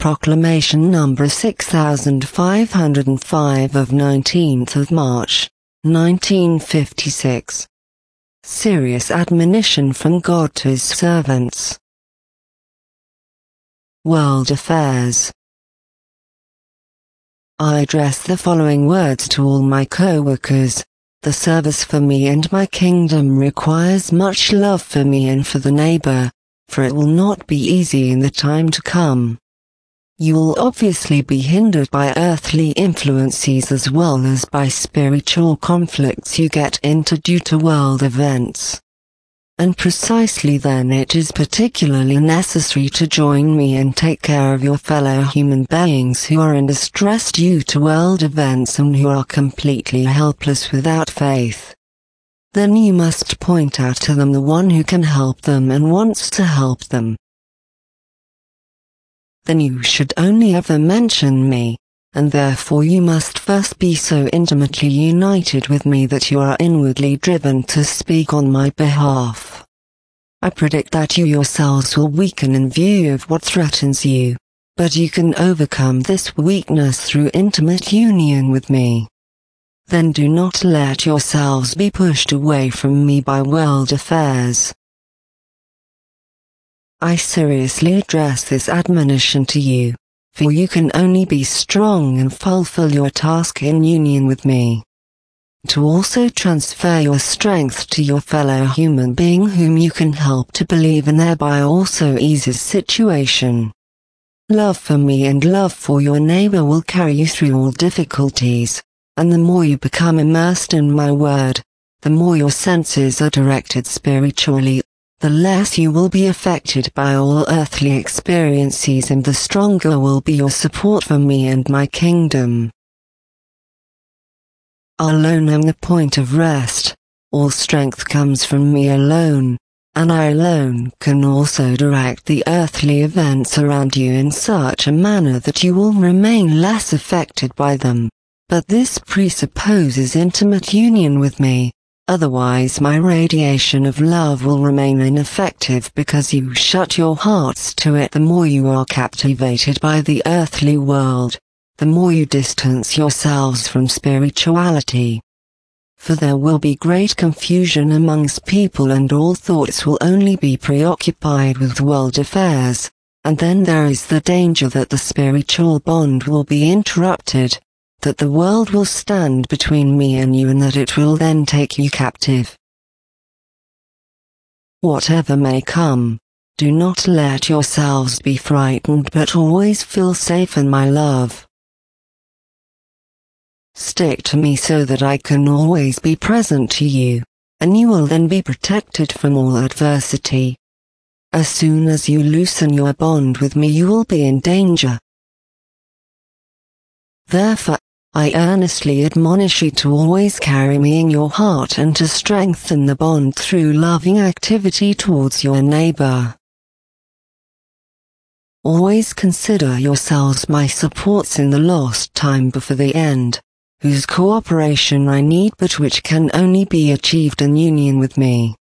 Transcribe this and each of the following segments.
Proclamation number 6505 of 19th of March, 1956. Serious admonition from God to His servants. World Affairs. I address the following words to all my co-workers. The service for me and my kingdom requires much love for me and for the neighbor, for it will not be easy in the time to come. You will obviously be hindered by earthly influences as well as by spiritual conflicts you get into due to world events. And precisely then it is particularly necessary to join me and take care of your fellow human beings who are in distress due to world events and who are completely helpless without faith. Then you must point out to them the one who can help them and wants to help them. Then you should only ever mention me, and therefore you must first be so intimately united with me that you are inwardly driven to speak on my behalf. I predict that you yourselves will weaken in view of what threatens you, but you can overcome this weakness through intimate union with me. Then do not let yourselves be pushed away from me by world affairs. I seriously address this admonition to you, for you can only be strong and fulfill your task in union with me. To also transfer your strength to your fellow human being whom you can help to believe and thereby also ease his situation. Love for me and love for your neighbor will carry you through all difficulties, and the more you become immersed in my word, the more your senses are directed spiritually, the less you will be affected by all earthly experiences and the stronger will be your support for me and my kingdom. I alone am the point of rest, all strength comes from me alone, and I alone can also direct the earthly events around you in such a manner that you will remain less affected by them, but this presupposes intimate union with me. Otherwise my radiation of love will remain ineffective because you shut your hearts to it. The more you are captivated by the earthly world, the more you distance yourselves from spirituality. For there will be great confusion amongst people and all thoughts will only be preoccupied with world affairs, and then there is the danger that the spiritual bond will be interrupted, that the world will stand between me and you and that it will then take you captive. Whatever may come, do not let yourselves be frightened but always feel safe in my love. Stick to me so that I can always be present to you, and you will then be protected from all adversity. As soon as you loosen your bond with me you will be in danger. Therefore, I earnestly admonish you to always carry me in your heart and to strengthen the bond through loving activity towards your neighbor. Always consider yourselves my supports in the lost time before the end, whose cooperation I need but which can only be achieved in union with me.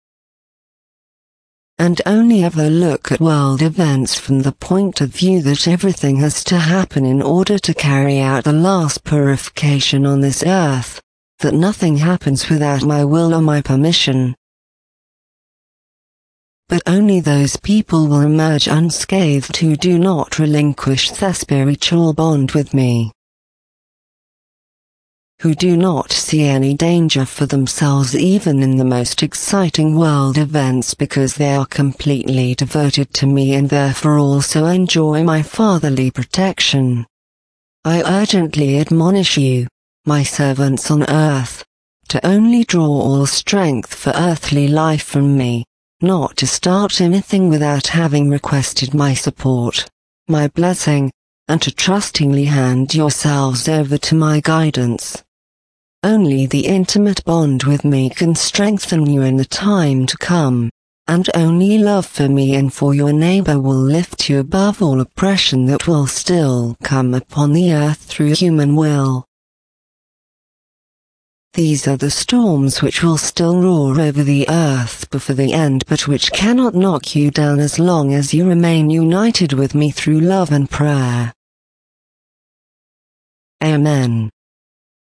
And only ever look at world events from the point of view that everything has to happen in order to carry out the last purification on this earth, that nothing happens without my will or my permission. But only those people will emerge unscathed who do not relinquish their spiritual bond with me, who do not see any danger for themselves even in the most exciting world events because they are completely devoted to me and therefore also enjoy my fatherly protection. I urgently admonish you, my servants on earth, to only draw all strength for earthly life from me, not to start anything without having requested my support, my blessing, and to trustingly hand yourselves over to my guidance. Only the intimate bond with me can strengthen you in the time to come, and only love for me and for your neighbor will lift you above all oppression that will still come upon the earth through human will. These are the storms which will still roar over the earth before the end, but which cannot knock you down as long as you remain united with me through love and prayer. Amen.